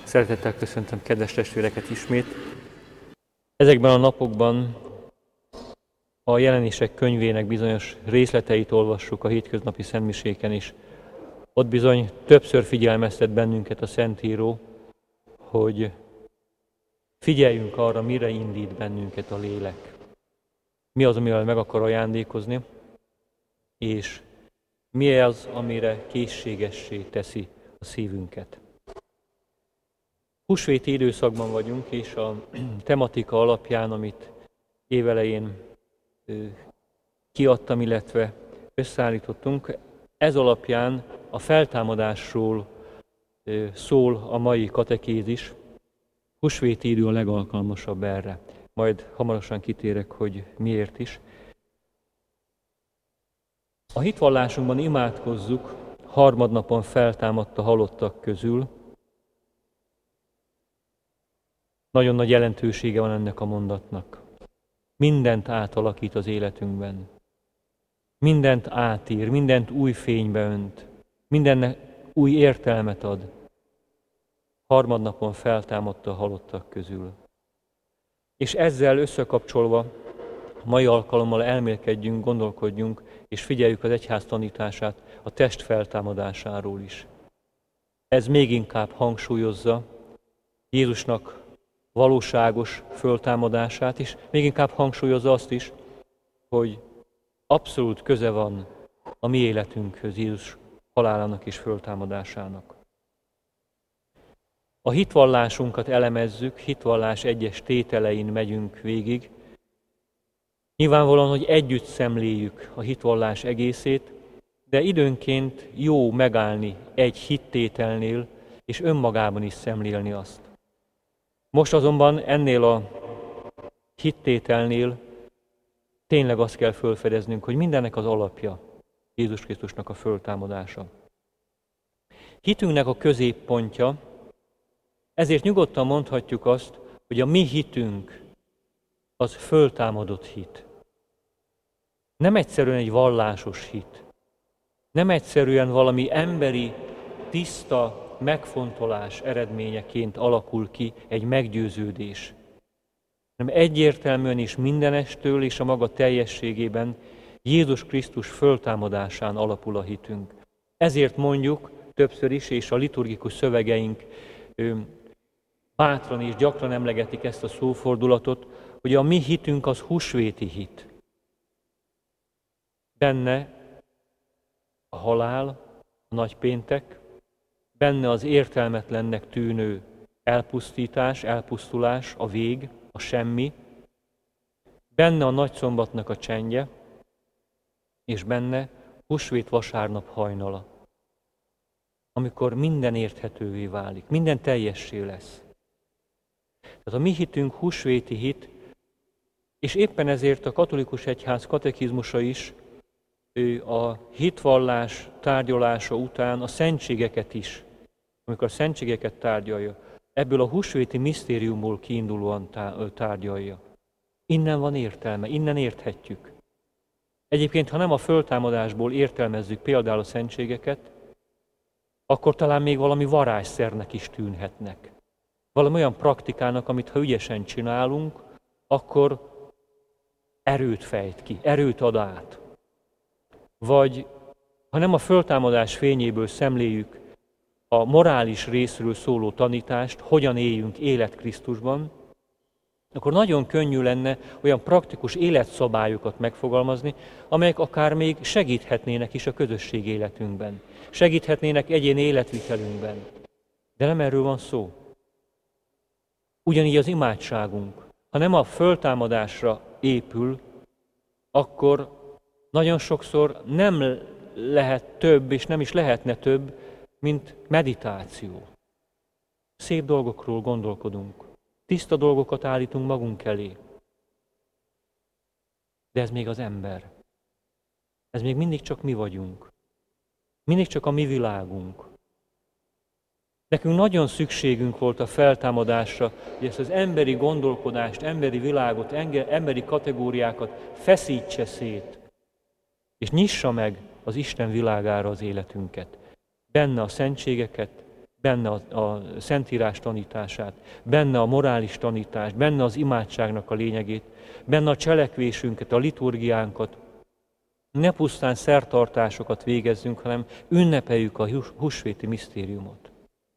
Szeretettel köszöntöm kedves testvéreket ismét. Ezekben a napokban a Jelenések könyvének bizonyos részleteit olvassuk a hétköznapi szentmiséken is. Ott bizony többször figyelmeztet bennünket a Szentíró, hogy figyeljünk arra, mire indít bennünket a lélek. Mi az, amivel meg akar ajándékozni, és mi az, amire készségessé teszi a szívünket. Húsvéti időszakban vagyunk, és a tematika alapján, amit évelején kiadtam, illetve összeállítottunk, ez alapján a feltámadásról szól a mai katekézis. Húsvéti idő a legalkalmasabb erre. Majd hamarosan kitérek, hogy miért is. A hitvallásunkban imádkozzuk, harmadnapon feltámadt a halottak közül. Nagyon nagy jelentősége van ennek a mondatnak. Mindent átalakít az életünkben. Mindent átír, mindent új fénybe önt. Mindennek új értelmet ad. Harmadnapon feltámadt a halottak közül. És ezzel összekapcsolva mai alkalommal elmélkedjünk, gondolkodjunk, és figyeljük az egyház tanítását a test feltámadásáról is. Ez még inkább hangsúlyozza Jézusnak valóságos föltámadását, és még inkább hangsúlyozza azt is, hogy abszolút köze van a mi életünkhöz Jézus halálának és föltámadásának. A hitvallásunkat elemezzük, hitvallás egyes tételein megyünk végig. Nyilvánvalóan, hogy együtt szemléljük a hitvallás egészét, de időnként jó megállni egy hittételnél, és önmagában is szemlélni azt. Most azonban ennél a hittételnél tényleg azt kell felfedeznünk, hogy mindennek az alapja Jézus Krisztusnak a föltámadása. Hitünknek a középpontja, ezért nyugodtan mondhatjuk azt, hogy a mi hitünk az föltámadott hit. Nem egyszerűen egy vallásos hit. Nem egyszerűen valami emberi, tiszta megfontolás eredményeként alakul ki egy meggyőződés. Hanem egyértelműen is mindenestől és a maga teljességében Jézus Krisztus föltámadásán alapul a hitünk. Ezért mondjuk többször is, és a liturgikus szövegeink bátran és gyakran emlegetik ezt a szófordulatot, hogy a mi hitünk az húsvéti hit. Benne a halál, a nagypéntek, benne az értelmetlennek tűnő elpusztítás, elpusztulás, a vég, a semmi, benne a nagyszombatnak a csendje, és benne húsvét vasárnap hajnala, amikor minden érthetővé válik, minden teljessé lesz. Tehát a mi hitünk húsvéti hit, és éppen ezért a katolikus egyház katekizmusa is a hitvallás tárgyalása után a szentségeket is, amikor a szentségeket tárgyalja, ebből a húsvéti misztériumból kiindulóan tárgyalja. Innen van értelme, innen érthetjük. Egyébként, ha nem a föltámadásból értelmezzük például a szentségeket, akkor talán még valami varázsszernek is tűnhetnek. Valami olyan praktikának, amit ha ügyesen csinálunk, akkor erőt fejt ki, erőt ad át. Vagy ha nem a föltámadás fényéből szemléljük a morális részről szóló tanítást, hogyan éljünk élet Krisztusban, akkor nagyon könnyű lenne olyan praktikus életszabályokat megfogalmazni, amelyek akár még segíthetnének is a közösség életünkben, segíthetnének egyéni életvitelünkben. De nem erről van szó. Ugyanígy az imádságunk, ha nem a föltámadásra épül, akkor nagyon sokszor nem lehet több, és nem is lehetne több, mint meditáció. Szép dolgokról gondolkodunk, tiszta dolgokat állítunk magunk elé. De ez még az ember. Ez még mindig csak mi vagyunk. Mindig csak a mi világunk. Nekünk nagyon szükségünk volt a feltámadásra, hogy ezt az emberi gondolkodást, emberi világot, emberi kategóriákat feszítse szét, és nyissa meg az Isten világára az életünket. Benne a szentségeket, benne a Szentírás tanítását, benne a morális tanítást, benne az imádságnak a lényegét, benne a cselekvésünket, a liturgiánkat. Ne pusztán szertartásokat végezzünk, hanem ünnepeljük a húsvéti misztériumot.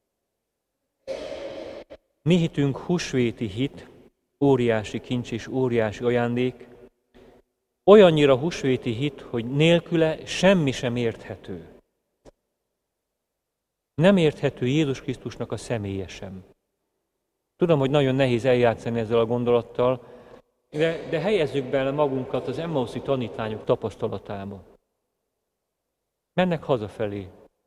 Mi hitünk húsvéti hit, óriási kincs és óriási ajándék, olyannyira húsvéti hit, hogy nélküle semmi sem érthető. Nem érthető Jézus Krisztusnak a személye sem. Tudom, hogy nagyon nehéz eljátszani ezzel a gondolattal, de helyezzük bele magunkat az Emmauszi tanítványok tapasztalatába. Mennek hazafelé.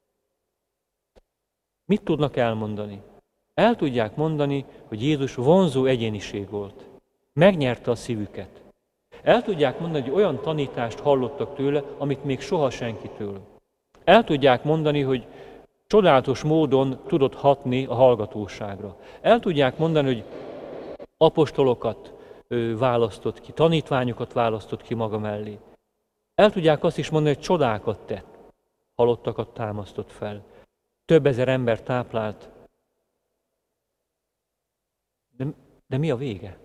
Mit tudnak elmondani? El tudják mondani, hogy Jézus vonzó egyéniség volt. Megnyerte a szívüket. El tudják mondani, hogy olyan tanítást hallottak tőle, amit még soha senkitől. El tudják mondani, hogy csodálatos módon tudott hatni a hallgatóságra. El tudják mondani, hogy apostolokat választott ki, tanítványokat választott ki maga mellé. El tudják azt is mondani, hogy csodákat tett, halottakat támasztott fel. Több ezer ember táplált. De mi a vége?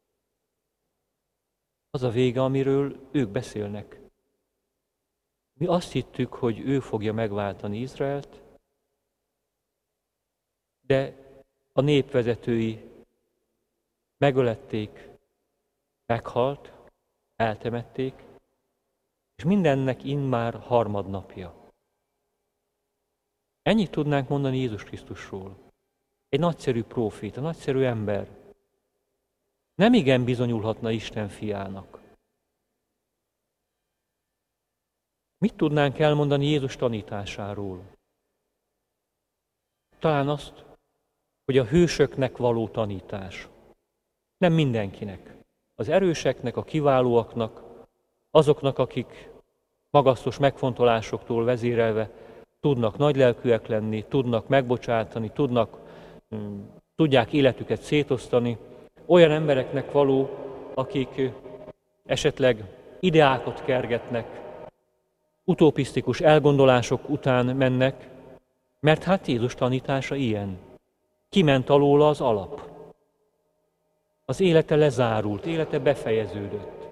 Az a vége, amiről ők beszélnek. Mi azt hittük, hogy ő fogja megváltani Izraelt, de a népvezetői megölették, meghalt, eltemették, és mindennek immár harmadnapja. Ennyit tudnánk mondani Jézus Krisztusról. Egy nagyszerű próféta, nagyszerű ember. Nem igen bizonyulhatna Isten fiának. Mit tudnánk elmondani Jézus tanításáról? Talán azt, hogy a hősöknek való tanítás. Nem mindenkinek. Az erőseknek, a kiválóaknak, azoknak, akik magasztos megfontolásoktól vezérelve tudnak nagylelkűek lenni, tudnak megbocsátani, tudják életüket szétosztani, olyan embereknek való, akik esetleg ideákat kergetnek, utopisztikus elgondolások után mennek, mert hát Jézus tanítása ilyen. Kiment alóla az alap. Az élete lezárult, élete befejeződött.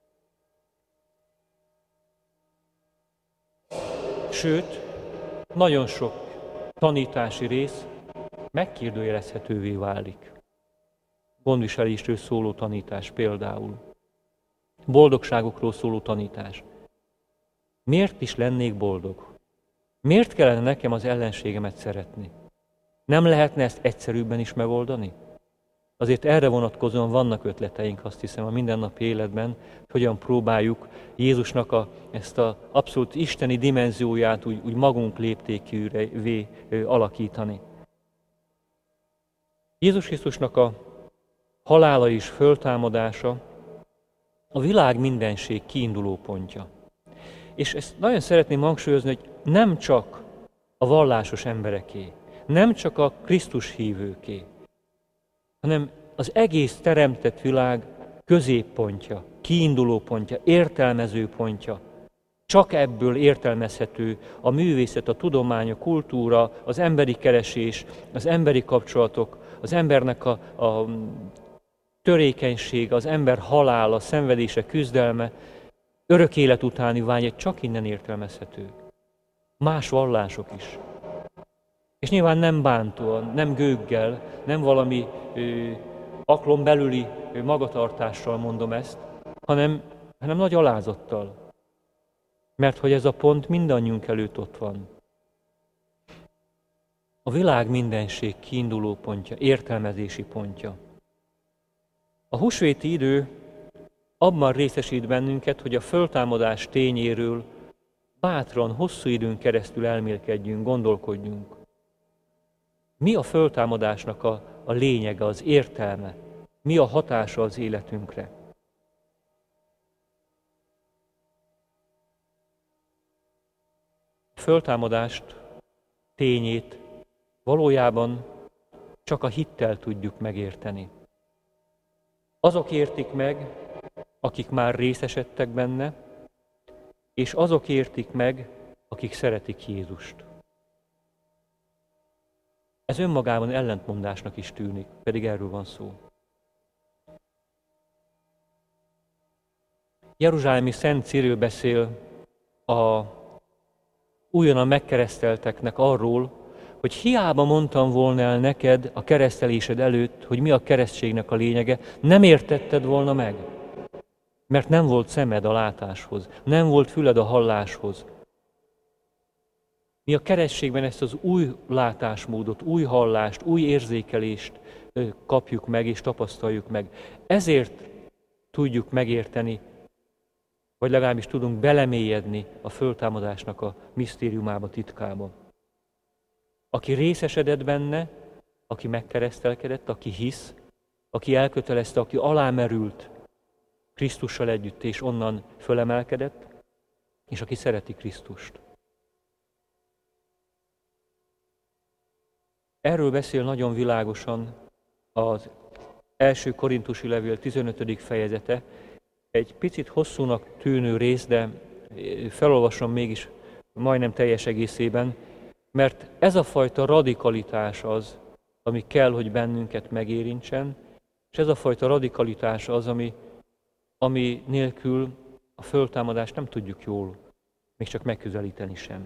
Sőt, nagyon sok tanítási rész megkérdőjelezhetővé válik. Gondviselésről szóló tanítás például. Boldogságokról szóló tanítás. Miért is lennék boldog? Miért kellene nekem az ellenségemet szeretni? Nem lehetne ezt egyszerűbben is megoldani? Azért erre vonatkozóan vannak ötleteink, azt hiszem, a mindennapi életben, hogy hogyan próbáljuk Jézusnak ezt az abszolút isteni dimenzióját úgy magunk léptékűvé alakítani. Jézus Krisztusnak a halála és föltámadása a világ mindenség kiinduló pontja. És ezt nagyon szeretném hangsúlyozni, hogy nem csak a vallásos embereké, nem csak a Krisztus hívőké, hanem az egész teremtett világ középpontja, kiinduló pontja, értelmező pontja. Csak ebből értelmezhető a művészet, a tudomány, a kultúra, az emberi keresés, az emberi kapcsolatok, az embernek a törékenység, az ember halála, szenvedése, küzdelme, örök élet utáni vágy, csak innen értelmezhető. Más vallások is. És nyilván nem bántóan, nem gőggel, nem valami aklon belüli magatartással mondom ezt, hanem nagy alázattal. Mert hogy ez a pont mindannyiunk előtt ott van. A világ mindenség kiinduló pontja, értelmezési pontja. A húsvéti idő abban részesít bennünket, hogy a föltámadás tényéről bátran, hosszú időn keresztül elmélkedjünk, gondolkodjunk. Mi a föltámadásnak a lényege, az értelme? Mi a hatása az életünkre? A föltámadást, tényét valójában csak a hittel tudjuk megérteni. Azok értik meg, akik már részesedtek benne, és azok értik meg, akik szeretik Jézust. Ez önmagában ellentmondásnak is tűnik, pedig erről van szó. Jeruzsálemi Szent Cyril beszél a újonnan megkeresztelteknek arról, hogy hiába mondtam volna el neked a keresztelésed előtt, hogy mi a keresztségnek a lényege, nem értetted volna meg. Mert nem volt szemed a látáshoz, nem volt füled a halláshoz. Mi a keresztségben ezt az új látásmódot, új hallást, új érzékelést kapjuk meg és tapasztaljuk meg. Ezért tudjuk megérteni, vagy legalábbis tudunk belemélyedni a föltámadásnak a misztériumába, titkába. Aki részesedett benne, aki megkeresztelkedett, aki hisz, aki elkötelezte, aki alámerült Krisztussal együtt, és onnan fölemelkedett, és aki szereti Krisztust. Erről beszél nagyon világosan az első Korintusi levél 15. fejezete, egy picit hosszúnak tűnő rész, de felolvasom mégis majdnem teljes egészében, mert ez a fajta radikalitás az, ami kell, hogy bennünket megérintsen, és ez a fajta radikalitás az, ami nélkül a föltámadást nem tudjuk jól, még csak megközelíteni sem.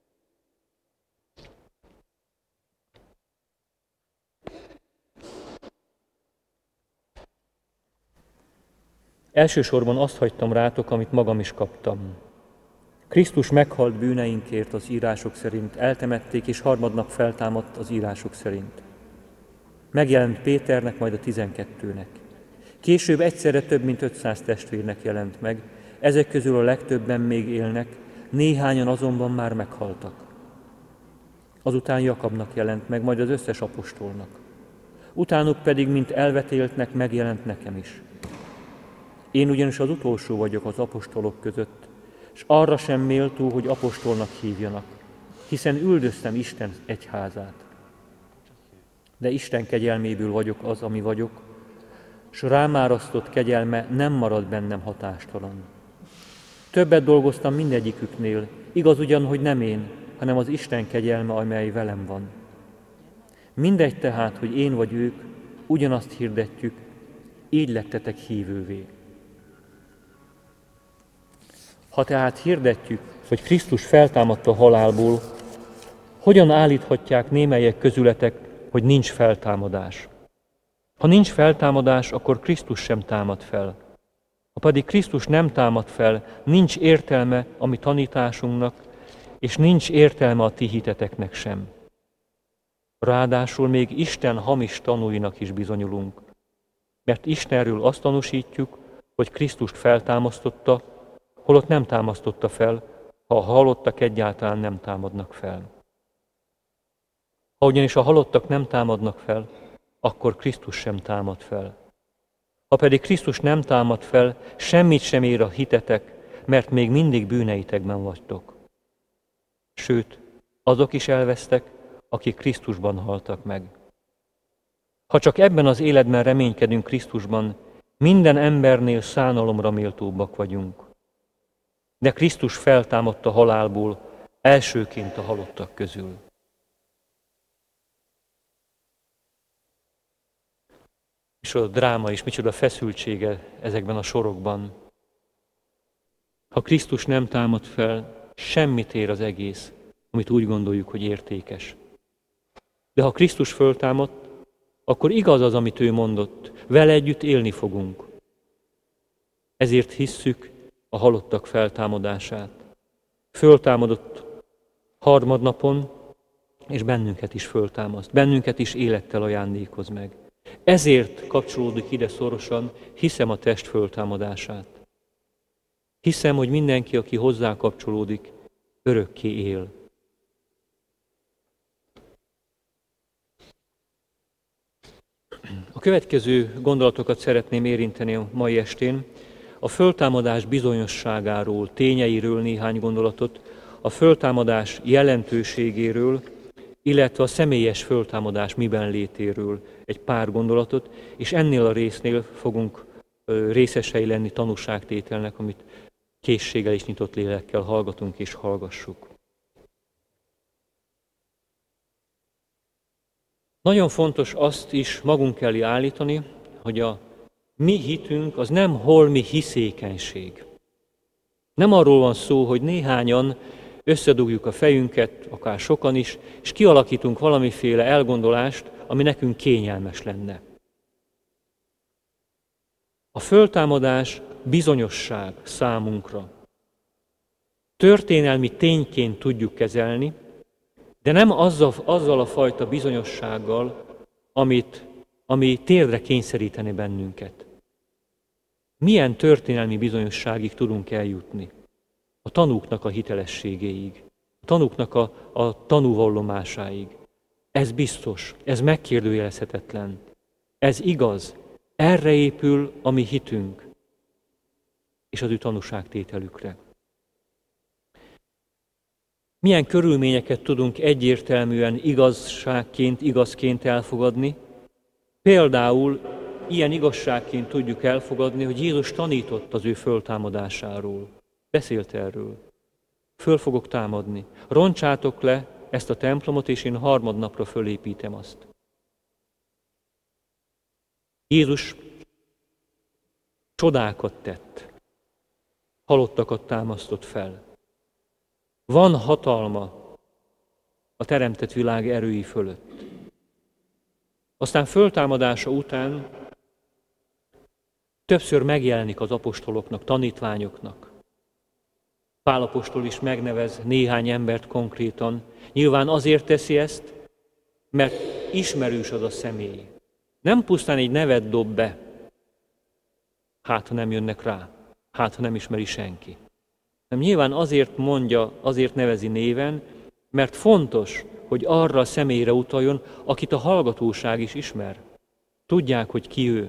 Elsősorban azt hagytam rátok, amit magam is kaptam. Krisztus meghalt bűneinkért az írások szerint, eltemették, és harmadnap feltámadt az írások szerint. Megjelent Péternek, majd a 12-nek. Később egyszerre több mint 500 testvérnek jelent meg, ezek közül a legtöbben még élnek, néhányan azonban már meghaltak. Azután Jakabnak jelent meg, majd az összes apostolnak. Utánuk pedig, mint elvetéltnek, megjelent nekem is. Én ugyanis az utolsó vagyok az apostolok között, és arra sem méltó, hogy apostolnak hívjanak, hiszen üldöztem Isten egyházát. De Isten kegyelméből vagyok az, ami vagyok, s rám árasztott kegyelme nem marad bennem hatástalan. Többet dolgoztam mindegyiküknél, igaz ugyan, hogy nem én, hanem az Isten kegyelme, amely velem van. Mindegy tehát, hogy én vagy ők, ugyanazt hirdetjük, így lettetek hívővé. Ha tehát hirdetjük, hogy Krisztus feltámadt a halálból, hogyan állíthatják némelyek közületek, hogy nincs feltámadás? Ha nincs feltámadás, akkor Krisztus sem támad fel. Ha pedig Krisztus nem támad fel, nincs értelme a mi tanításunknak, és nincs értelme a ti hiteteknek sem. Ráadásul még Isten hamis tanúinak is bizonyulunk, mert Istenről azt tanúsítjuk, hogy Krisztust feltámasztotta, holott nem támasztotta fel, ha a halottak egyáltalán nem támadnak fel. Ha ugyanis a halottak nem támadnak fel, akkor Krisztus sem támad fel. Ha pedig Krisztus nem támad fel, semmit sem ér a hitetek, mert még mindig bűneitekben vagytok. Sőt, azok is elvesztek, akik Krisztusban haltak meg. Ha csak ebben az életben reménykedünk Krisztusban, minden embernél szánalomra méltóbbak vagyunk. De Krisztus feltámadt a halálból, elsőként a halottak közül. Micsoda dráma és micsoda feszültsége ezekben a sorokban. Ha Krisztus nem támad fel, semmit ér az egész, amit úgy gondoljuk, hogy értékes. De ha Krisztus föltámadt, akkor igaz az, amit ő mondott, vele együtt élni fogunk. Ezért hisszük a halottak feltámadását. Föltámadott harmadnapon, és bennünket is föltámaszt, bennünket is élettel ajándékoz meg. Ezért kapcsolódik ide szorosan, hiszem a test föltámadását. Hiszem, hogy mindenki, aki hozzá kapcsolódik, örökké él. A következő gondolatokat szeretném érinteni a mai estén. A föltámadás bizonyosságáról, tényeiről néhány gondolatot, a föltámadás jelentőségéről, illetve a személyes föltámadás miben létéről egy pár gondolatot, és ennél a résznél fogunk részesei lenni tanúságtételnek, amit készséggel és nyitott lélekkel hallgatunk és hallgassuk. Nagyon fontos azt is magunk elé állítani, hogy a mi hitünk az nem holmi hiszékenység. Nem arról van szó, hogy néhányan összedugjuk a fejünket, akár sokan is, és kialakítunk valamiféle elgondolást, ami nekünk kényelmes lenne. A föltámadás bizonyosság számunkra. Történelmi tényként tudjuk kezelni, de nem azzal a fajta bizonyossággal, ami térdre kényszeríteni bennünket. Milyen történelmi bizonyosságig tudunk eljutni? A tanúknak a hitelességéig, a tanúknak a tanúvallomásáig. Ez biztos, ez megkérdőjelezhetetlen, ez igaz, erre épül a mi hitünk és az ő tanúságtételükre. Milyen körülményeket tudunk egyértelműen igazként elfogadni? Például ilyen igazságként tudjuk elfogadni, hogy Jézus tanított az ő föltámadásáról. Beszélt erről. Föl fogok támadni. Roncsátok le ezt a templomot, és én harmadnapra fölépítem azt. Jézus csodákat tett. Halottakat támasztott fel. Van hatalma a teremtett világ erői fölött. Aztán föltámadása után többször megjelenik az apostoloknak, tanítványoknak. Pál apostol is megnevez néhány embert konkrétan. Nyilván azért teszi ezt, mert ismerős az a személy. Nem pusztán egy nevet dob be, hát ha nem jönnek rá, hát ha nem ismeri senki. Nem, nyilván azért mondja, azért nevezi néven, mert fontos, hogy arra a személyre utaljon, akit a hallgatóság is ismer. Tudják, hogy ki ő.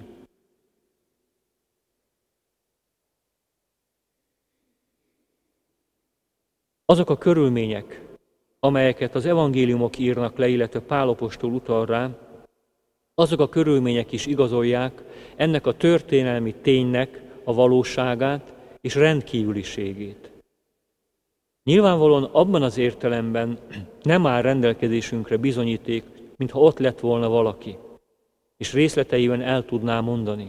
Azok a körülmények, amelyeket az evangéliumok írnak le, illetve Pál apostol utal rá, azok a körülmények is igazolják ennek a történelmi ténynek a valóságát és rendkívüliségét. Nyilvánvalóan abban az értelemben nem áll rendelkezésünkre bizonyíték, mintha ott lett volna valaki, és részleteiben el tudná mondani.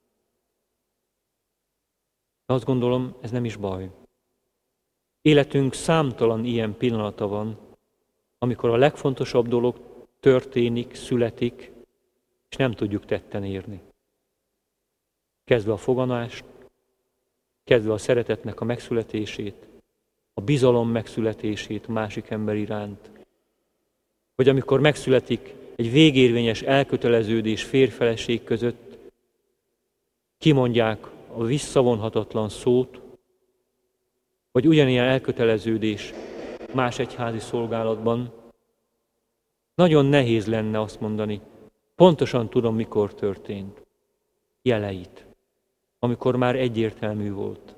De azt gondolom, ez nem is baj. Életünk számtalan ilyen pillanata van, amikor a legfontosabb dolog történik, születik, és nem tudjuk tetten érni. Kezdve a foganást, kezdve a szeretetnek a megszületését, a bizalom megszületését másik ember iránt, vagy amikor megszületik egy végérvényes elköteleződés férj-feleség között, kimondják a visszavonhatatlan szót, vagy ugyanilyen elköteleződés más egyházi szolgálatban, nagyon nehéz lenne azt mondani, pontosan tudom, mikor történt. Jeleit, amikor már egyértelmű volt.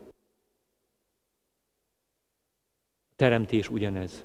A teremtés ugyanez.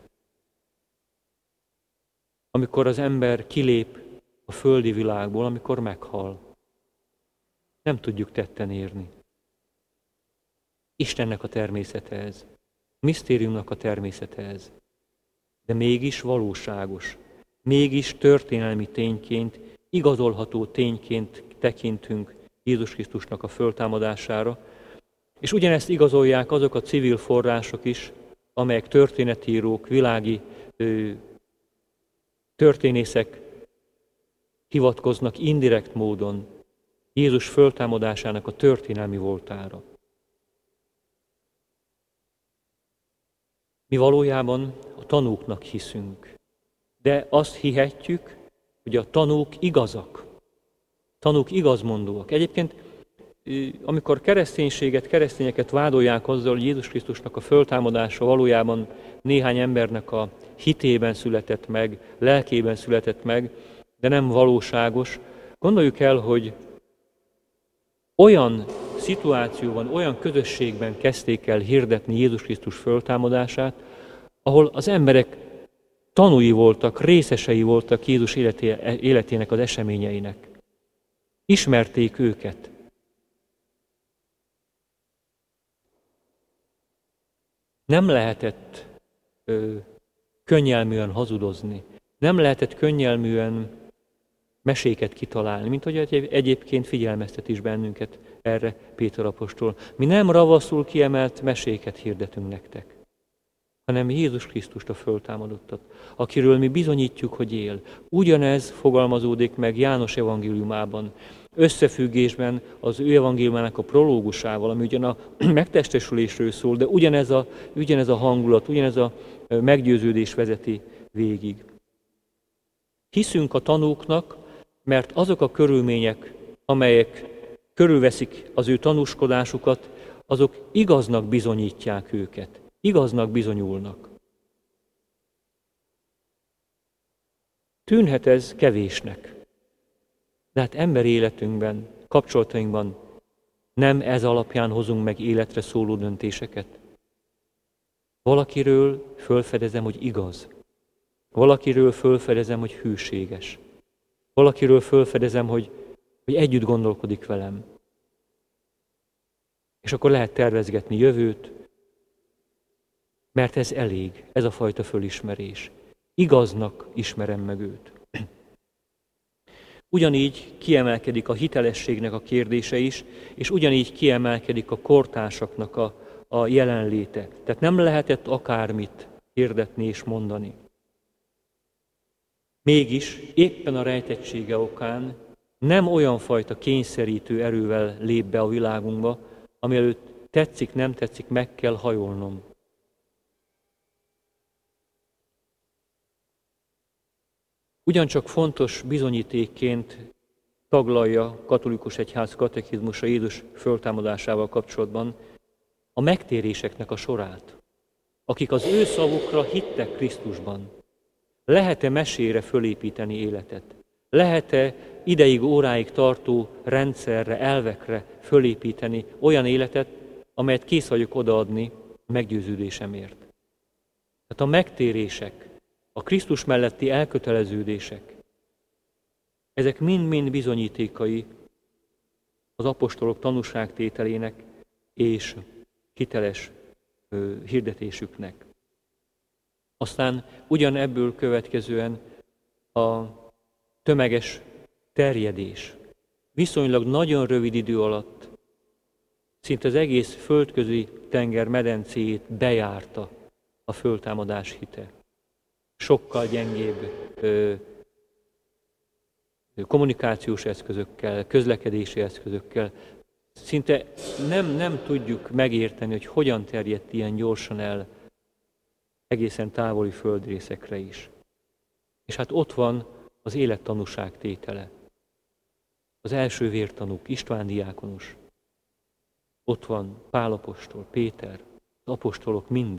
Amikor az ember kilép a földi világból, amikor meghal. Nem tudjuk tetten érni. Istennek a természete ez. Misztériumnak a természete ez. De mégis valóságos. Mégis történelmi tényként, igazolható tényként tekintünk Jézus Krisztusnak a föltámadására, és ugyanezt igazolják azok a civil források is, amelyek történetírók, világi történészek hivatkoznak indirekt módon Jézus föltámadásának a történelmi voltára. Mi valójában a tanúknak hiszünk, de azt hihetjük, hogy a tanúk igazak. Tanúk igazmondóak. Egyébként, amikor keresztényeket vádolják azzal, hogy Jézus Krisztusnak a föltámadása valójában néhány embernek a hitében született meg, lelkében született meg, de nem valóságos, gondoljuk el, hogy olyan szituációban, olyan közösségben kezdték el hirdetni Jézus Krisztus föltámadását, ahol az emberek tanúi voltak, részesei voltak Jézus életének az eseményeinek. Ismerték őket. Nem lehetett könnyelműen hazudozni. Nem lehetett könnyelműen meséket kitalálni, mint hogy egyébként figyelmeztet is bennünket erre Péter apostol. Mi nem ravaszul kiemelt meséket hirdetünk nektek, hanem Jézus Krisztust, a föltámadottat, akiről mi bizonyítjuk, hogy él. Ugyanez fogalmazódik meg János evangéliumában, összefüggésben az ő evangéliumának a prológusával, ami ugyan a megtestesülésről szól, de ugyanez a hangulat, ugyanez a meggyőződés vezeti végig. Hiszünk a tanúknak, mert azok a körülmények, amelyek körülveszik az ő tanúskodásukat, azok igaznak bizonyítják őket, igaznak bizonyulnak. Tűnhet ez kevésnek, de hát emberi életünkben, kapcsolatainkban nem ez alapján hozunk meg életre szóló döntéseket. Valakiről fölfedezem, hogy igaz. Valakiről fölfedezem, hogy hűséges. Valakiről fölfedezem, hogy együtt gondolkodik velem. És akkor lehet tervezgetni jövőt, mert ez elég, ez a fajta fölismerés. Igaznak ismerem meg őt. Ugyanígy kiemelkedik a hitelességnek a kérdése is, és ugyanígy kiemelkedik a kortársaknak a jelenléte. Tehát nem lehetett akármit hirdetni és mondani. Mégis éppen a rejtettsége okán nem olyan fajta kényszerítő erővel lép be a világunkba, ami előtt tetszik, nem tetszik, meg kell hajolnom. Ugyancsak fontos bizonyítékként taglalja a katolikus egyház katekizmusa Jézus föltámadásával kapcsolatban a megtéréseknek a sorát, akik az ő szavukra hittek Krisztusban. Lehet-e mesére fölépíteni életet? Lehet-e ideig, óráig tartó rendszerre, elvekre fölépíteni olyan életet, amelyet kész vagyok odaadni meggyőződésemért? Tehát a megtérések, a Krisztus melletti elköteleződések, ezek mind-mind bizonyítékai az apostolok tanúságtételének és hiteles hirdetésüknek. Aztán ugyanebből következően a tömeges terjedés. Viszonylag nagyon rövid idő alatt szinte az egész földközi tenger medencéjét bejárta a föltámadás hite. Sokkal gyengébb kommunikációs eszközökkel, közlekedési eszközökkel. Szinte nem tudjuk megérteni, hogy hogyan terjedt ilyen gyorsan el egészen távoli földrészekre is. És hát ott van az élet tanúságtétele. Az első vértanúk, István diákonos. Ott van Pál apostol, Péter, az apostolok mind.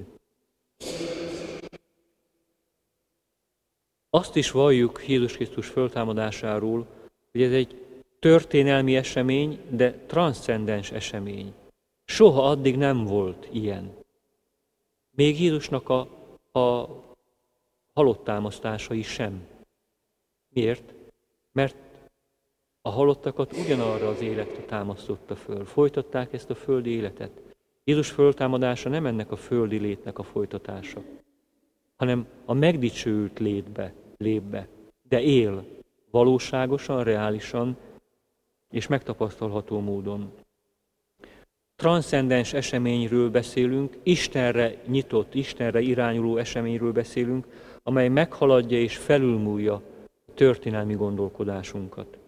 Azt is valljuk Jézus Krisztus föltámadásáról, hogy ez egy történelmi esemény, de transzcendens esemény. Soha addig nem volt ilyen. Még Jézusnak a halottámasztásai sem. Miért? Mert a halottakat ugyanarra az életre támasztotta föl. Folytatták ezt a földi életet. Jézus föltámadása nem ennek a földi létnek a folytatása, hanem a megdicsőült létbe lép be, de él valóságosan, reálisan és megtapasztalható módon. Transzcendens eseményről beszélünk, Istenre nyitott, Istenre irányuló eseményről beszélünk, amely meghaladja és felülmúlja a történelmi gondolkodásunkat.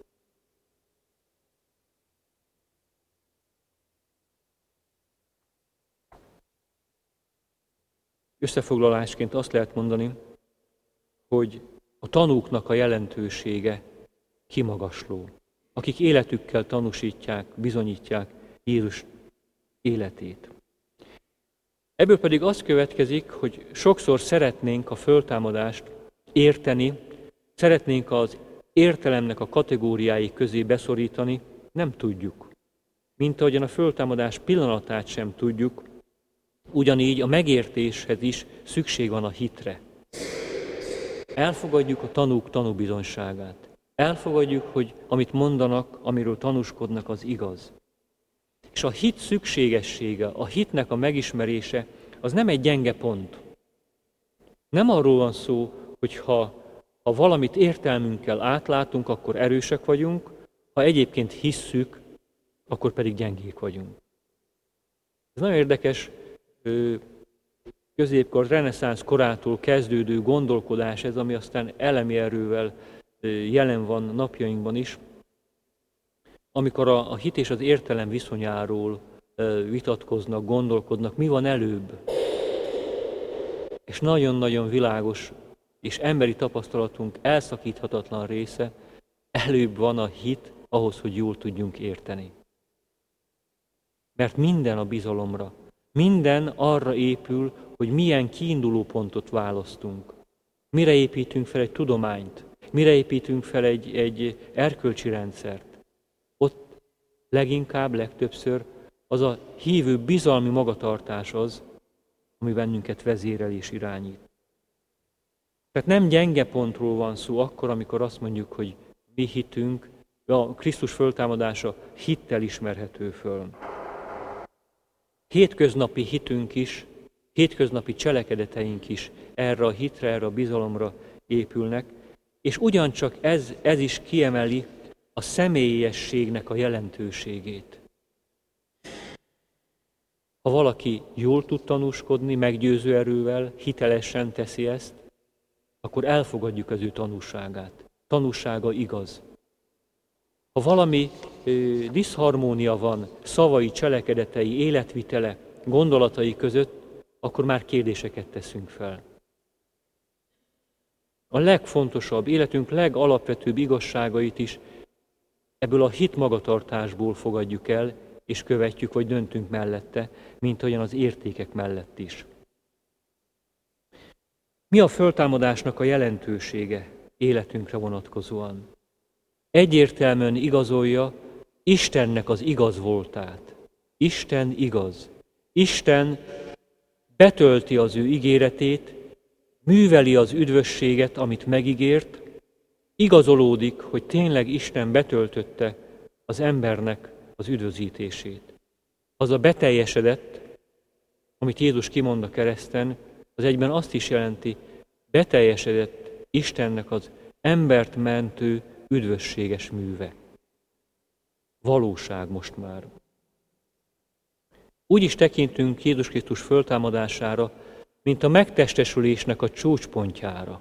Összefoglalásként azt lehet mondani, hogy a tanúknak a jelentősége kimagasló, akik életükkel tanúsítják, bizonyítják Jézus életét. Ebből pedig az következik, hogy sokszor szeretnénk a föltámadást érteni, szeretnénk az értelemnek a kategóriái közé beszorítani, nem tudjuk. Mint ahogyan a föltámadás pillanatát sem tudjuk, ugyanígy a megértéshez is szükség van a hitre. Elfogadjuk a tanúk tanúbizonyságát. Elfogadjuk, hogy amit mondanak, amiről tanúskodnak, az igaz. És a hit szükségessége, a hitnek a megismerése, az nem egy gyenge pont. Nem arról van szó, hogy ha Ha valamit értelmünkkel átlátunk, akkor erősek vagyunk, ha egyébként hisszük, akkor pedig gyengék vagyunk. Ez nagyon érdekes, középkor, reneszánsz korától kezdődő gondolkodás ez, ami aztán elemi erővel jelen van napjainkban is, amikor a hit és az értelem viszonyáról vitatkoznak, gondolkodnak, mi van előbb. És nagyon-nagyon világos és emberi tapasztalatunk elszakíthatatlan része, előbb van a hit ahhoz, hogy jól tudjunk érteni. Mert minden a bizalomra, minden arra épül, hogy milyen kiinduló pontot választunk. Mire építünk fel egy tudományt, mire építünk fel egy erkölcsi rendszert. Ott leginkább, legtöbbször az a hívő bizalmi magatartás az, ami bennünket vezérel és irányít. Tehát nem gyenge pontról van szó akkor, amikor azt mondjuk, hogy mi hitünk, a Krisztus föltámadása hittel ismerhető föl. Hétköznapi hitünk is, hétköznapi cselekedeteink is erre a hitre, erre a bizalomra épülnek, és ugyancsak ez is kiemeli a személyességnek a jelentőségét. Ha valaki jól tud tanúskodni, meggyőző erővel, hitelesen teszi ezt, akkor elfogadjuk az ő tanúságát. Tanúsága igaz. Ha valami diszharmónia van szavai, cselekedetei, életvitele, gondolatai között, akkor már kérdéseket teszünk fel. A legfontosabb, életünk legalapvetőbb igazságait is ebből a hit magatartásból fogadjuk el, és követjük, vagy döntünk mellette, mint olyan az értékek mellett is. Mi a föltámadásnak a jelentősége életünkre vonatkozóan? Egyértelműen igazolja Istennek az igaz voltát. Isten igaz. Isten betölti az ő ígéretét, műveli az üdvösséget, amit megígért, igazolódik, hogy tényleg Isten betöltötte az embernek az üdvözítését. Az a beteljesedett, amit Jézus kimond a kereszten, az egyben azt is jelenti, beteljesedett Istennek az embert mentő, üdvösséges műve. Valóság most már. Úgy is tekintünk Jézus Krisztus föltámadására, mint a megtestesülésnek a csúcspontjára.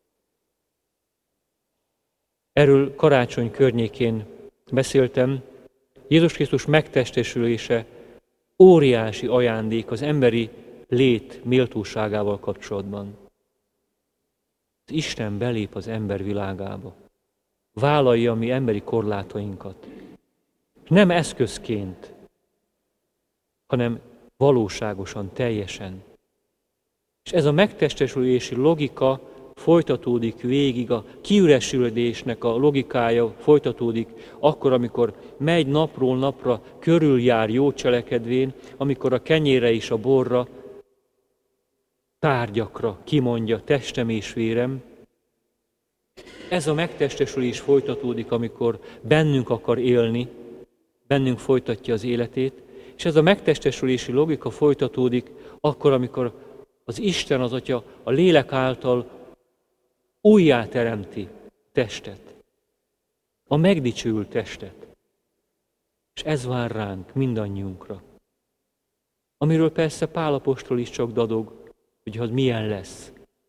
Erről karácsony környékén beszéltem. Jézus Krisztus megtestesülése óriási ajándék az emberi lét méltóságával kapcsolatban. Az Isten belép az ember világába. Vállalja a mi emberi korlátainkat. Nem eszközként, hanem valóságosan, teljesen. És ez a megtestesülési logika folytatódik végig, a kiüresülésnek a logikája folytatódik akkor, amikor megy napról napra, körüljár jó cselekedvén, amikor a kenyérre és a borra, tárgyakra kimondja testem és vérem. Ez a megtestesülés folytatódik, amikor bennünk akar élni, bennünk folytatja az életét, és ez a megtestesülési logika folytatódik akkor, amikor az Isten, az Atya a lélek által újjáteremti testet, a megdicsőült testet. És ez vár ránk, mindannyiunkra. Amiről persze Pál apostol is csak dadog, hogy az milyen lesz.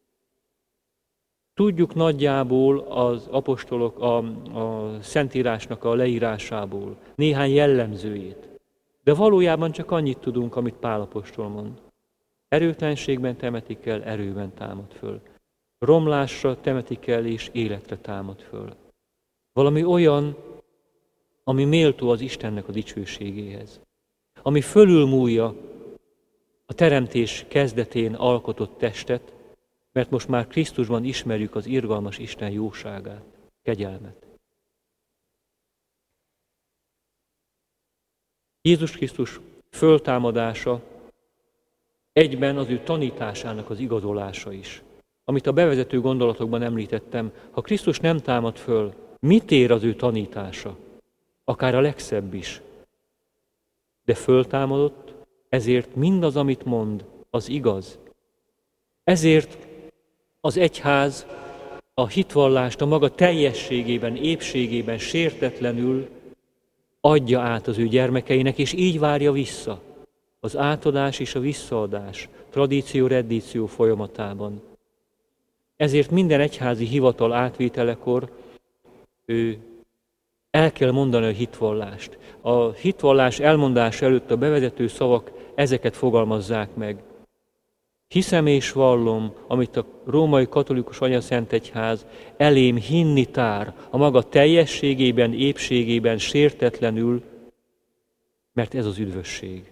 Tudjuk nagyjából az apostolok a Szentírásnak a leírásából néhány jellemzőjét, de valójában csak annyit tudunk, amit Pál apostol mond. Erőtlenségben temetik el, erőben támad föl. Romlásra temetik el, és életre támad föl. Valami olyan, ami méltó az Istennek a dicsőségéhez. Ami fölülmúlja a teremtés kezdetén alkotott testet, mert most már Krisztusban ismerjük az irgalmas Isten jóságát, kegyelmet. Jézus Krisztus föltámadása egyben az ő tanításának az igazolása is. Amit a bevezető gondolatokban említettem, ha Krisztus nem támad föl, mit ér az ő tanítása? Akár a legszebb is. De föltámadott, ezért mindaz, amit mond, az igaz. Ezért az egyház a hitvallást a maga teljességében, épségében, sértetlenül adja át az ő gyermekeinek, és így várja vissza az átadás és a visszaadás, tradíció-reddíció folyamatában. Ezért minden egyházi hivatal átvételekor el kell mondani a hitvallást. A hitvallás elmondása előtt a bevezető szavak ezeket fogalmazzák meg. Hiszem és vallom, amit a római katolikus anyaszentegyház elém hinni tár, a maga teljességében, épségében, sértetlenül, mert ez az üdvösség.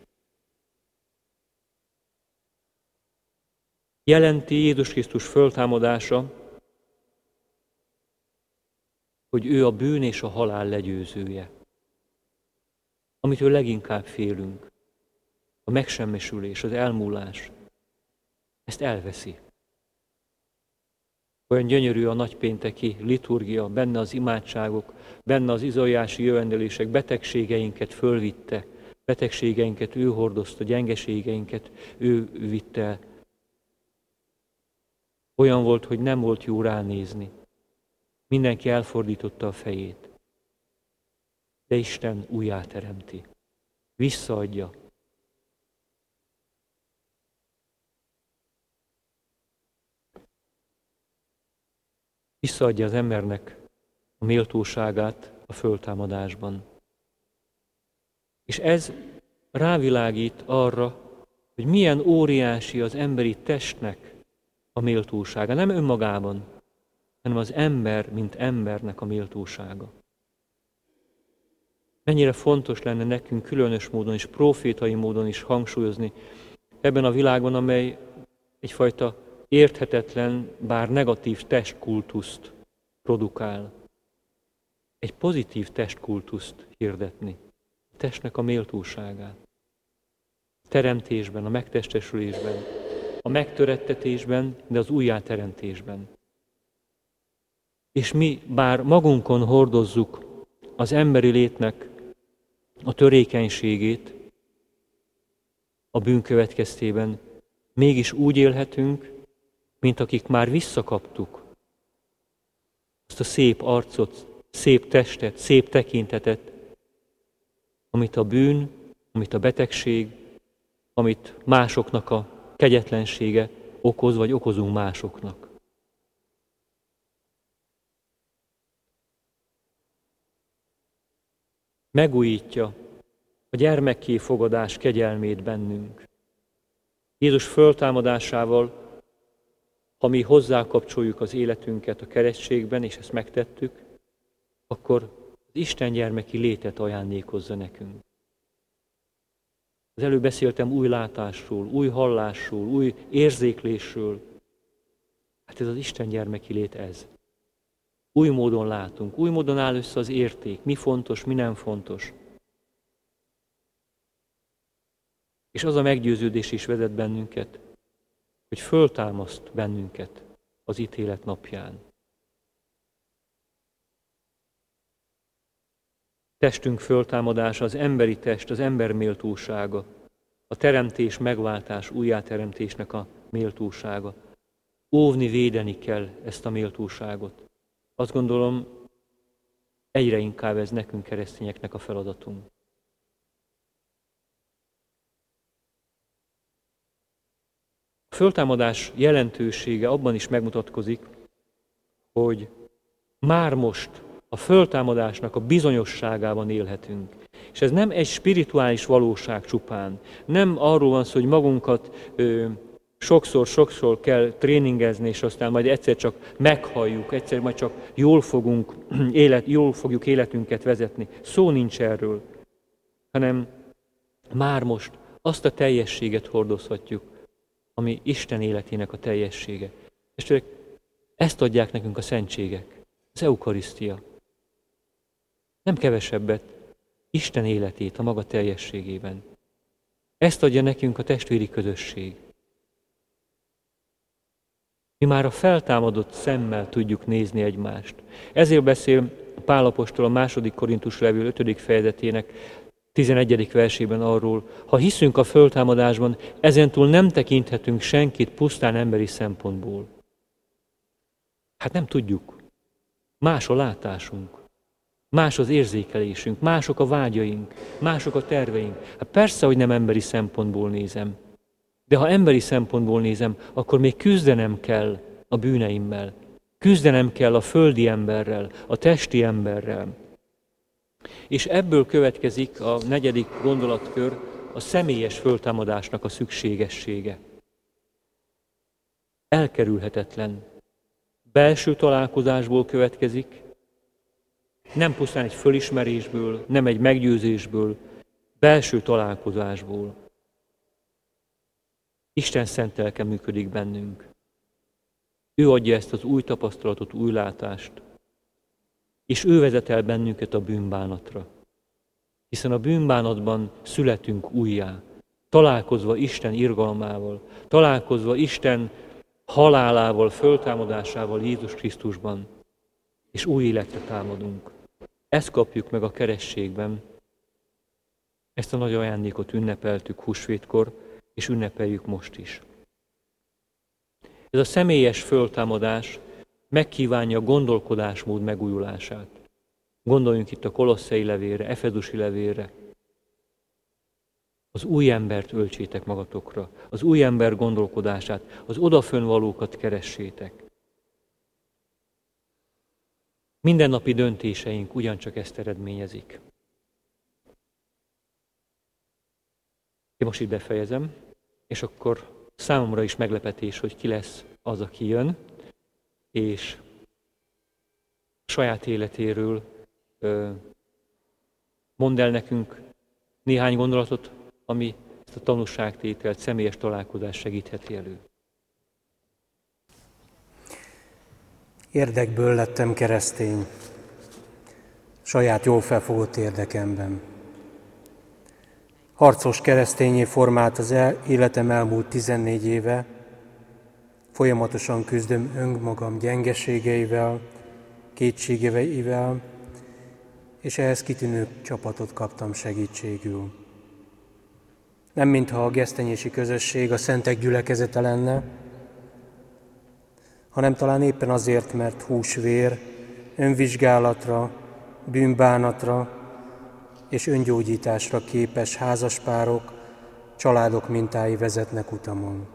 Jelenti Jézus Krisztus föltámadása, hogy ő a bűn és a halál legyőzője. Amitől leginkább félünk, a megsemmisülés, az elmúlás, ezt elveszi. Olyan gyönyörű a nagypénteki liturgia, benne az imádságok, benne az izaiási jövendelések, betegségeinket fölvitte, betegségeinket ő hordozta, gyengeségeinket ő vitte. Olyan volt, hogy nem volt jó ránézni. Mindenki elfordította a fejét. De Isten újjáteremti. Visszaadja. Visszaadja az embernek a méltóságát a föltámadásban. És ez rávilágít arra, hogy milyen óriási az emberi testnek a méltósága. Nem önmagában, hanem az ember, mint embernek a méltósága. Mennyire fontos lenne nekünk különös módon és profétai módon is hangsúlyozni ebben a világban, amely egyfajta érthetetlen, bár negatív testkultuszt produkál. Egy pozitív testkultuszt hirdetni. A testnek a méltóságát. A teremtésben, a megtestesülésben, a megtörettetésben, de az újjáteremtésben. És mi, bár magunkon hordozzuk az emberi létnek a törékenységét a bűn következtében, mégis úgy élhetünk, mint akik már visszakaptuk azt a szép arcot, szép testet, szép tekintetet, amit a bűn, amit a betegség, amit másoknak a kegyetlensége okoz, vagy okozunk másoknak. Megújítja a gyermekké fogadás kegyelmét bennünk. Jézus föltámadásával, ha mi hozzákapcsoljuk az életünket a keresztségben, és ezt megtettük, akkor az Isten gyermeki létet ajándékozza nekünk. Az előbb beszéltem új látásról, új hallásról, új érzéklésről. Hát ez az Isten gyermeki lét ez. Új módon látunk, új módon áll össze az érték, mi fontos, mi nem fontos. És az a meggyőződés is vezet bennünket, hogy föltámaszt bennünket az ítélet napján. Testünk föltámadása, az emberi test, az ember méltósága, a teremtés, megváltás, újjáteremtésnek a méltósága. Óvni, védeni kell ezt a méltóságot. Azt gondolom, egyre inkább ez nekünk keresztényeknek a feladatunk. A föltámadás jelentősége abban is megmutatkozik, hogy már most a föltámadásnak a bizonyosságában élhetünk. És ez nem egy spirituális valóság csupán. Nem arról van szó, hogy magunkat sokszor kell tréningezni, és aztán majd egyszer csak meghalljuk, egyszer majd csak jól fogjuk életünket vezetni. Szó nincs erről, hanem már most azt a teljességet hordozhatjuk, ami Isten életének a teljessége. És ezt adják nekünk a szentségek, az eukarisztia. Nem kevesebbet, Isten életét a maga teljességében. Ezt adja nekünk a testvéri közösség. Mi már a feltámadott szemmel tudjuk nézni egymást. Ezért beszél Pál apostol a 2. Korintus levél 5. fejezetének 11. versében arról, ha hiszünk a föltámadásban, ezentúl nem tekinthetünk senkit pusztán emberi szempontból. Hát nem tudjuk. Más a látásunk, más az érzékelésünk, mások a vágyaink, mások a terveink. Hát persze, hogy nem emberi szempontból nézem. De ha emberi szempontból nézem, akkor még küzdenem kell a bűneimmel. Küzdenem kell a földi emberrel, a testi emberrel. És ebből következik a 4. gondolatkör, a személyes föltámadásnak a szükségessége. Elkerülhetetlen. Belső találkozásból következik, nem pusztán egy fölismerésből, nem egy meggyőzésből, belső találkozásból. Isten szent lelke működik bennünk. Ő adja ezt az új tapasztalatot, új látást, és ő vezet el bennünket a bűnbánatra. Hiszen a bűnbánatban születünk újjá, találkozva Isten irgalmával, találkozva Isten halálával, föltámadásával Jézus Krisztusban, és új életre támadunk. Ezt kapjuk meg a kerességben. Ezt a nagy ajándékot ünnepeltük húsvétkor, és ünnepeljük most is. Ez a személyes föltámadás megkívánja a gondolkodásmód megújulását. Gondoljunk itt a Kolosszai levélre, Efezusi levélre. Az új embert öltsétek magatokra, az új ember gondolkodását, az odafönnvalókat keressétek. Mindennapi döntéseink ugyancsak ezt eredményezik. Én most itt befejezem, és akkor számomra is meglepetés, hogy ki lesz az, aki jön, és saját életéről mond el nekünk néhány gondolatot, ami ezt a tanúságtételt, személyes találkozást segítheti elő. Érdekből lettem keresztény, saját jól felfogott érdekemben. Harcos keresztényé formált az életem elmúlt 14 éve, folyamatosan küzdöm önmagam gyengeségeivel, kétségeivel, és ehhez kitűnő csapatot kaptam segítségül. Nem mintha a gesztenyési közösség a szentek gyülekezete lenne, hanem talán éppen azért, mert húsvér, önvizsgálatra, bűnbánatra és öngyógyításra képes házaspárok, családok mintái vezetnek utamon.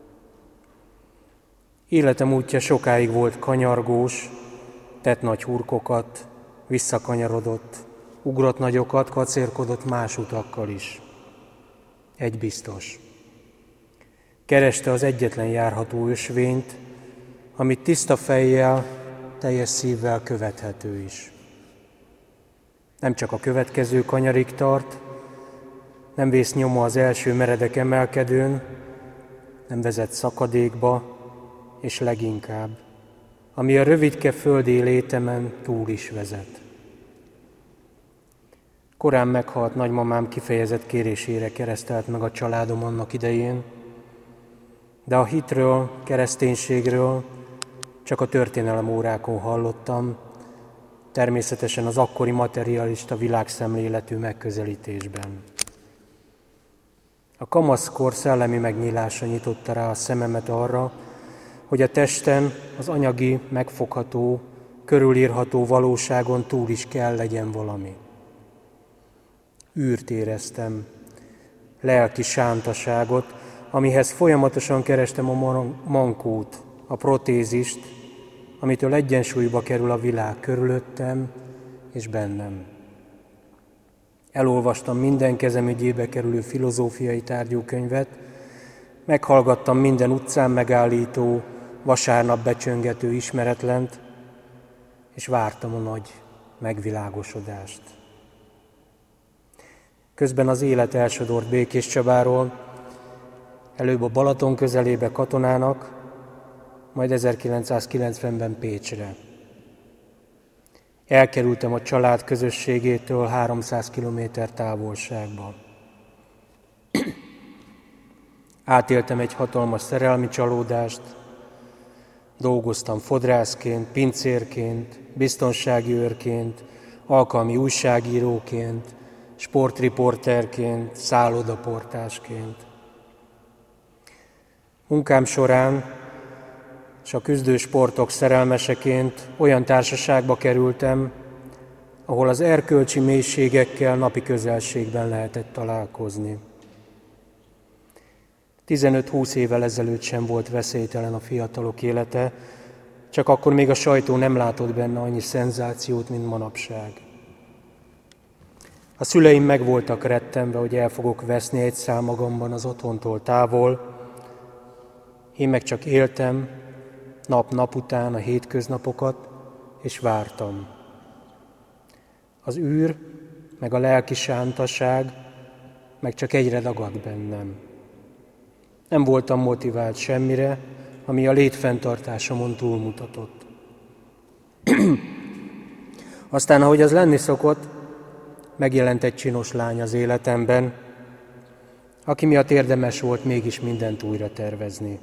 Életem útja sokáig volt kanyargós, tett nagy hurkokat, visszakanyarodott, ugrott nagyokat, kacérkodott más utakkal is. Egy biztos. Kereste az egyetlen járható ösvényt, amit tiszta fejjel, teljes szívvel követhető is. Nem csak a következő kanyarig tart, nem vész nyoma az első meredek emelkedőn, nem vezet szakadékba, és leginkább, ami a rövidke földi létemen túl is vezet. Korán meghalt nagymamám kifejezett kérésére keresztelt meg a családom annak idején, de a hitről, kereszténységről csak a történelem órákon hallottam, természetesen az akkori materialista világszemléletű megközelítésben. A kamaszkor szellemi megnyílása nyitotta rá a szememet arra, hogy a testen az anyagi, megfogható, körülírható valóságon túl is kell legyen valami. Űrt éreztem, lelki sántaságot, amihez folyamatosan kerestem a mankót, a protézist, amitől egyensúlyba kerül a világ körülöttem és bennem. Elolvastam minden kezem ügyébe kerülő filozófiai tárgyúkönyvet, meghallgattam minden utcán megállító, vasárnap becsöngető ismeretlent, és vártam a nagy megvilágosodást. Közben az élet elsodort Békés Csabáról, előbb a Balaton közelébe katonának, majd 1990-ben Pécsre. Elkerültem a család közösségétől 300 kilométer távolságba. Átéltem egy hatalmas szerelmi csalódást, dolgoztam fodrászként, pincérként, biztonsági őrként, alkalmi újságíróként, sportriporterként, szállodaportásként. Munkám során és a küzdő sportok szerelmeseként olyan társaságba kerültem, ahol az erkölcsi mélységekkel napi közelségben lehetett találkozni. 15-20 évvel ezelőtt sem volt veszélytelen a fiatalok élete, csak akkor még a sajtó nem látott benne annyi szenzációt, mint manapság. A szüleim meg voltak rettenve, hogy el fogok veszni egy szál magamban az otthontól távol. Én meg csak éltem nap-nap után a hétköznapokat, és vártam. Az űr, meg a lelki sántaság, meg csak egyre dagadt bennem. Nem voltam motivált semmire, ami a létfenntartásomon túlmutatott. Aztán, ahogy az lenni szokott, megjelent egy csinos lány az életemben, aki miatt érdemes volt mégis mindent újra tervezni.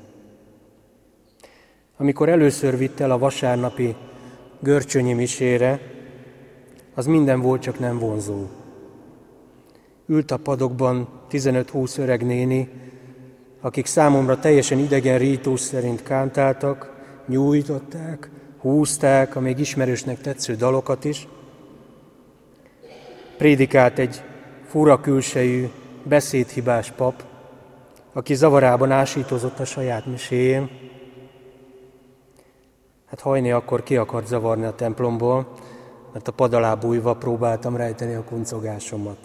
Amikor először vitt el a vasárnapi görcsönyi misére, az minden volt, csak nem vonzó. Ült a padokban 15-20 öreg néni, akik számomra teljesen idegen rítus szerint kántáltak, nyújtották, húzták a még ismerősnek tetsző dalokat is. Prédikált egy fura külsejű, beszédhibás pap, aki zavarában ásítozott a saját miséjén. Hát hajni akkor ki akart zavarni a templomból, mert a pad alá bújva próbáltam rejteni a kuncogásomat.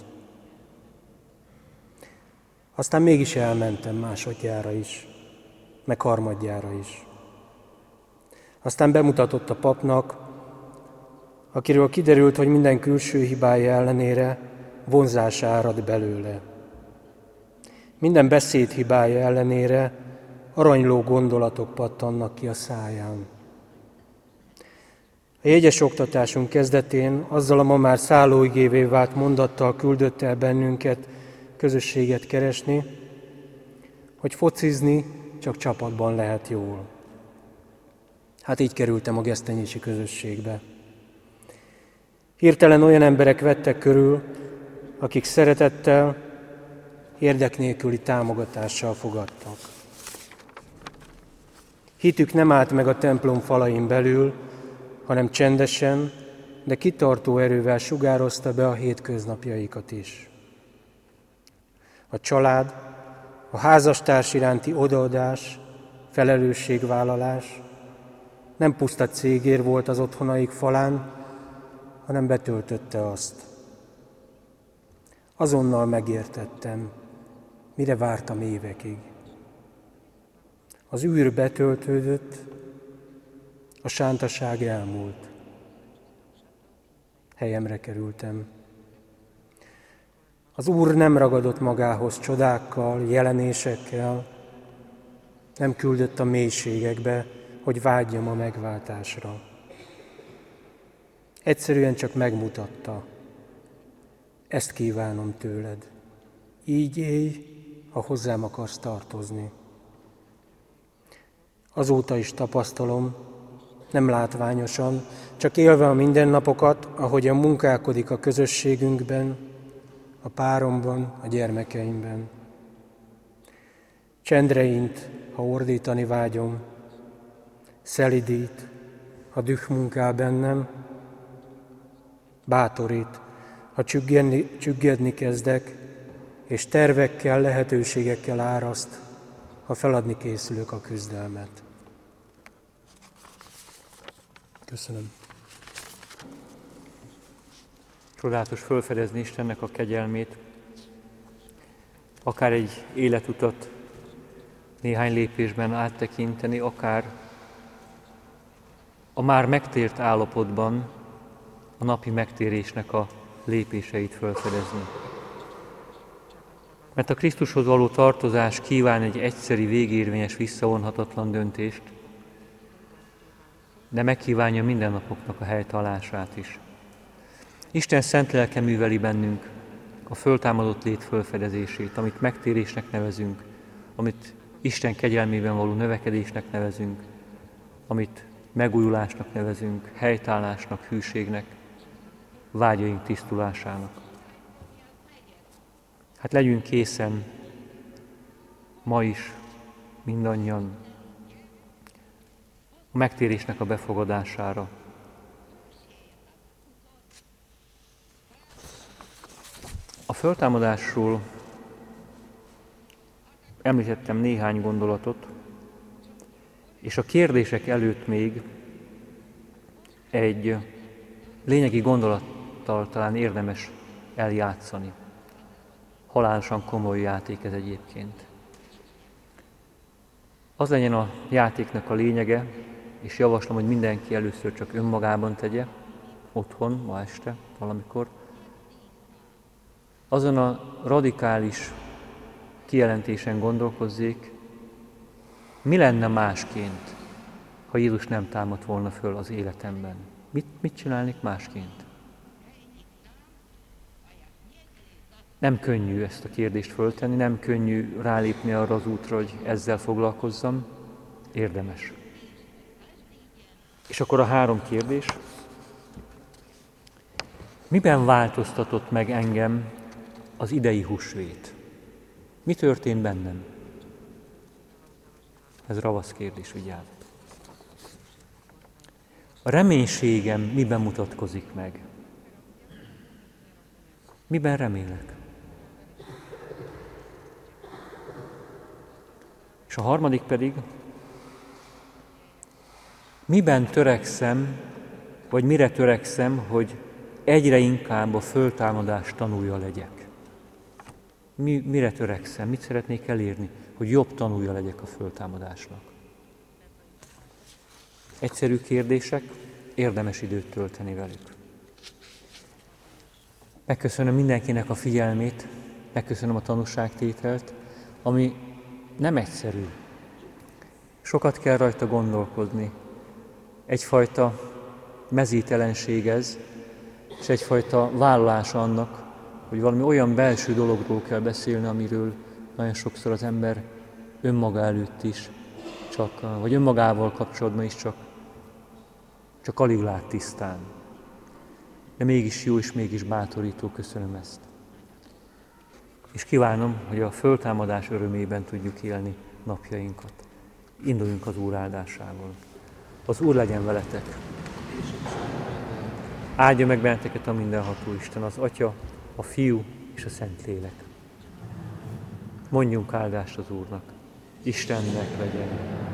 Aztán mégis elmentem másodjára is, meg harmadjára is. Aztán bemutatott a papnak, akiről kiderült, hogy minden külső hibája ellenére vonzás árad belőle. Minden beszéd hibája ellenére aranyló gondolatok pattannak ki a száján. A jegyes oktatásunk kezdetén azzal a ma már szállóigévé vált mondattal küldött el bennünket közösséget keresni, hogy focizni csak csapatban lehet jól. Hát így kerültem a gesztenyési közösségbe. Hirtelen olyan emberek vettek körül, akik szeretettel, érdek nélküli támogatással fogadtak. Hitük nem állt meg a templom falain belül, hanem csendesen, de kitartó erővel sugározta be a hétköznapjaikat is. A család, a házastárs iránti odaadás, felelősségvállalás nem puszta cégér volt az otthonaik falán, hanem betöltötte azt. Azonnal megértettem, mire vártam évekig. Az űr betöltődött, a sántaság elmúlt. Helyemre kerültem. Az Úr nem ragadott magához csodákkal, jelenésekkel, nem küldött a mélységekbe, hogy vágyjam a megváltásra. Egyszerűen csak megmutatta. Ezt kívánom tőled. Így élj, ha hozzám akarsz tartozni. Azóta is tapasztalom, nem látványosan, csak élve a mindennapokat, ahogyan munkálkodik a közösségünkben, a páromban, a gyermekeimben. Csendre int, ha ordítani vágyom, szelidít, ha düh munkál bennem, bátorít, ha csüggedni kezdek, és tervekkel, lehetőségekkel áraszt, ha feladni készülök a küzdelmet. Köszönöm. Csodálatos felfedezni Istennek a kegyelmét, akár egy életutat néhány lépésben áttekinteni, akár a már megtért állapotban a napi megtérésnek a lépéseit felfedezni. Mert a Krisztushoz való tartozás kíván egy egyszeri, végérvényes, visszavonhatatlan döntést, de megkívánja mindennapoknak a helytállását is. Isten szent lelke műveli bennünk a föltámadott lét felfedezését, amit megtérésnek nevezünk, amit Isten kegyelmében való növekedésnek nevezünk, amit megújulásnak nevezünk, helytállásnak, hűségnek, vágyaink tisztulásának. Hát legyünk készen ma is mindannyian a megtérésnek a befogadására. A föltámadásról említettem néhány gondolatot, és a kérdések előtt még egy lényegi gondolattal talán érdemes eljátszani. Halálosan komoly játék ez egyébként. Az legyen a játéknak a lényege, és javaslom, hogy mindenki először csak önmagában tegye, otthon, ma este, valamikor, azon a radikális kijelentésen gondolkozzék, mi lenne másként, ha Jézus nem támadt volna föl az életemben. Mit csinálnék másként? Nem könnyű ezt a kérdést föltenni, nem könnyű rálépni arra az útra, hogy ezzel foglalkozzam, érdemes. És akkor a 3 kérdés. Miben változtatott meg engem az idei húsvét? Mi történt bennem? Ez ravasz kérdés, vigyázz. A reménységem miben mutatkozik meg? Miben remélek? És a 3. pedig, miben törekszem, vagy mire törekszem, hogy egyre inkább a föltámadás tanúja legyek? Mire törekszem? Mit szeretnék elérni? Hogy jobb tanúja legyek a föltámadásnak. Egyszerű kérdések, érdemes időt tölteni velük. Megköszönöm mindenkinek a figyelmét, megköszönöm a tanúságtételt, ami nem egyszerű. Sokat kell rajta gondolkodni. Egyfajta mezítelenség ez, és egyfajta vállalás annak, hogy valami olyan belső dologról kell beszélni, amiről nagyon sokszor az ember önmaga előtt is, vagy önmagával kapcsolatban is csak alig lát tisztán. De mégis jó és mégis bátorító, köszönöm ezt. És kívánom, hogy a föltámadás örömében tudjuk élni napjainkat. Induljunk az Úr áldásával. Az Úr legyen veletek. Áldja meg benneteket a mindenható Isten, az Atya, a Fiú és a Szentlélek. Mondjunk áldást az Úrnak. Istennek legyen